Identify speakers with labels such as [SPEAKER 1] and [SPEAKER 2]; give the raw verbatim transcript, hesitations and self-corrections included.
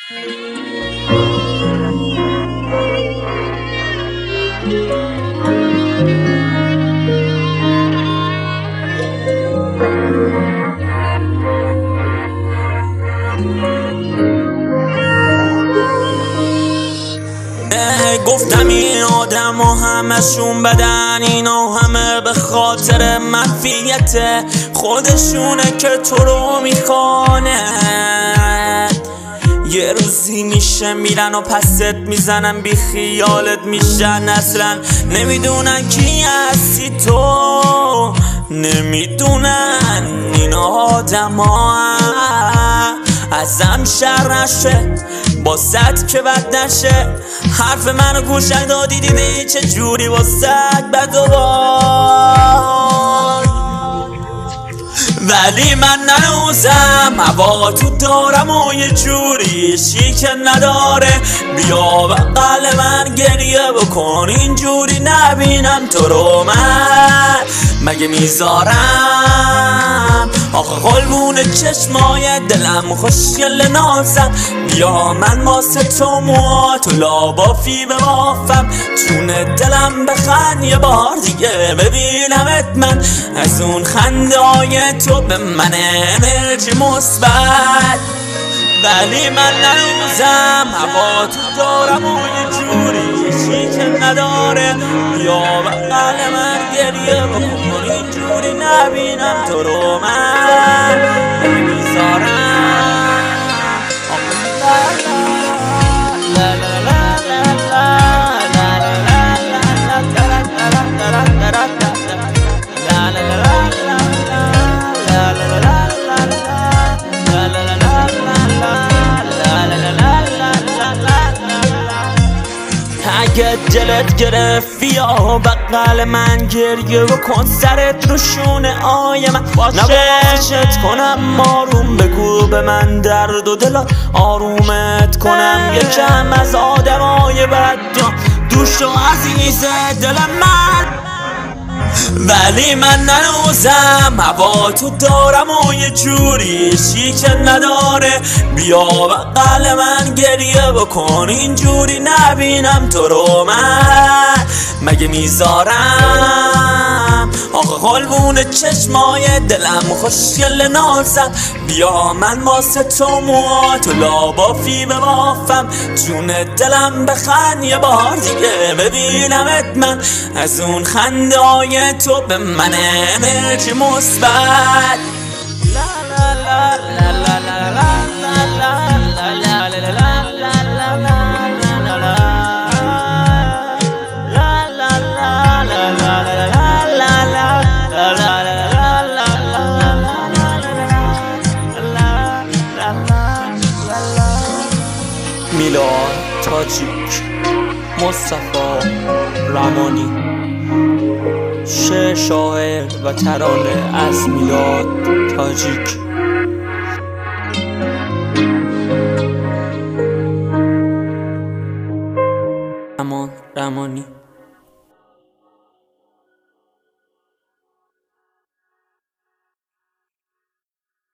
[SPEAKER 1] گفتم این آدم و همشون بدن، اینا همه به خاطر منفیت خودشونه که تو رو میخوانه. یه روزی میشه میرن و پست میزنن، بی خیالت میشن، اصلا نمیدونن کی هستی تو، نمیدونن این آدم ها ازم شر نشه، با صد که بد نشه. حرف منو گوش ندادی، دیدی چه جوری با صد بد و بار. ولی من ننوزم، هوا تو دارم و یه جوری شیکه نداره. بیا بغل من گریه بکن، اینجوری نبینم تو رو من مگه میذارم. آخه قلبون چشمای دلم خوشگل نازم، بیا من واسه تو موهاتو لابافی ببافم، چونه دلم بخند یه بار دیگه ببینمت من. از اون خنده های تو به من انرژی مثبت. ولی من ننوزم، هوا تو دارم و یه جوری شیکه نداره. بیا بغل من گریه بکن، اینجوری نبینم تو رو من نمیذارم. اگه دلت گرفت بیا بغل من گریه بکن، سرت رو شونه آی من نباشت کنم. آروم بگو به من درد و دلات آرومت کنم، یکم از آدمای بد دوش و عزیز دل من. ولی من ننوزم، هوا تو دارم و یه جوری شیکه نداره. بیا بغل من گریه بکن، اینجوری نبینم تو رو من مگه میذارم. آخه قلبون چشمای دلم خوشگل نازم، بیا من واسه تو موهاتو لابافی ببافم، جون دلم بخند یه بار دیگه ببینمت من. از اون خنده های تو به من انرژی مثبت. میلاد تاجیک، مصطفی رمانی، شعر شاعر و ترانه از میلاد تاجیک. رمان رمانی.